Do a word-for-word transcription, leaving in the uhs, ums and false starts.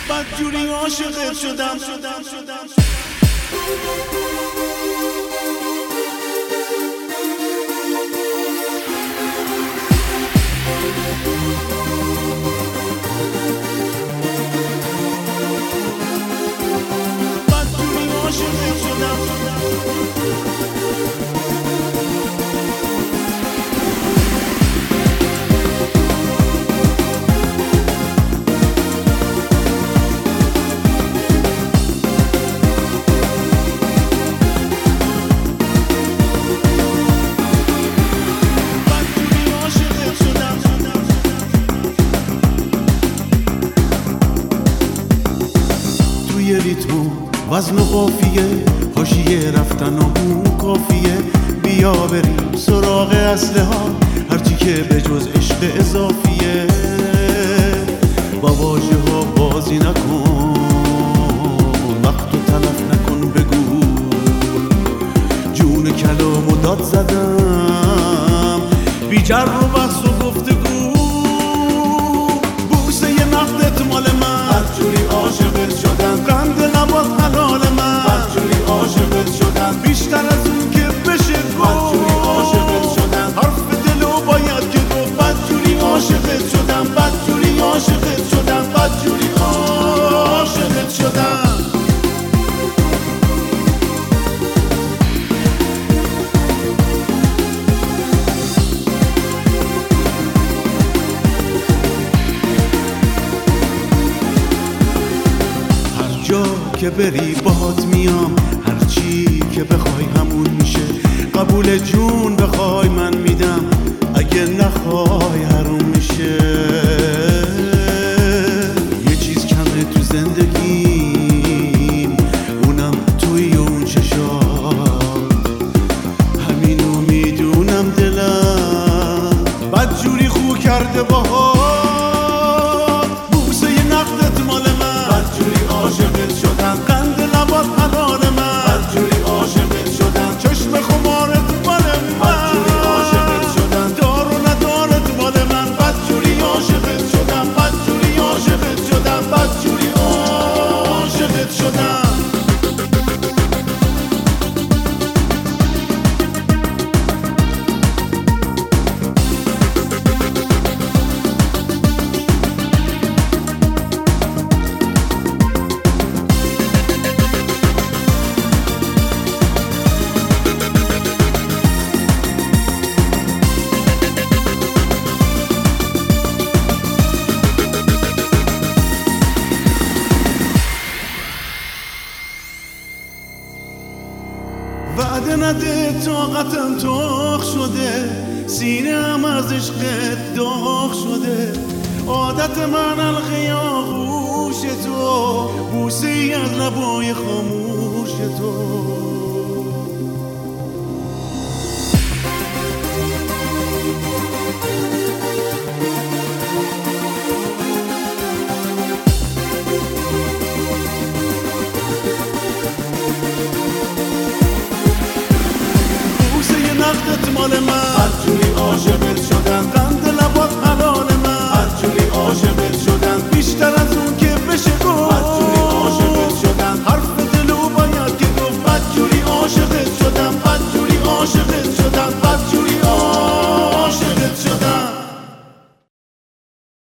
بدجوری عاشقت شدم. بدجوری عاشقت شدم. توی ریتمو وزن و قافیه حاشیه رفتن و اون کافیه. بیا بریم سراغ اصله ها هرچی که به جز عشق اضافیه. با واژه ها بازی نکن وقتو تلف نکن بگو جون کلامو داد زدم بی جر و بحث و گفتگو. بوسه ی نقدت مال من بدجوری عاشقت شدم. قند لبات حلال من بدجوری عاشقت شدم. بیشتر از اون که بشه گفت بدجوری عاشقت شدم. حرف دلو باید که گفت بدجوری عاشقت شدم. بدجوری عاشقت شدم. بدجوری عاشقت شدم. جا که بری باهات میام هرچی که بخوای همون میشه. قبول جون بخوای من میدم اگه نخوای حروم میشه. یه چیز کمه تو زندگیم اونم توی اون چشات همینو میدونم دلم بدجوری خو کرده باهات. بوسه ی نقدت مال من بدجوری عاشقت شدم. قند لبات حلال من بدجوری عاشقت شدم. چشم خمارت مال من بدجوری عاشقت شدم. دار و ندارت مال من بدجوری عاشقت شدم. بدجوری عاشقت شدم. بدجوری عاشقت شدم. وعده نده طاقتم تاق شده سینه‌ام از عشقت داغ شده. عادت من حلقه آغوش تو بوسه ای از لبای خاموش تو.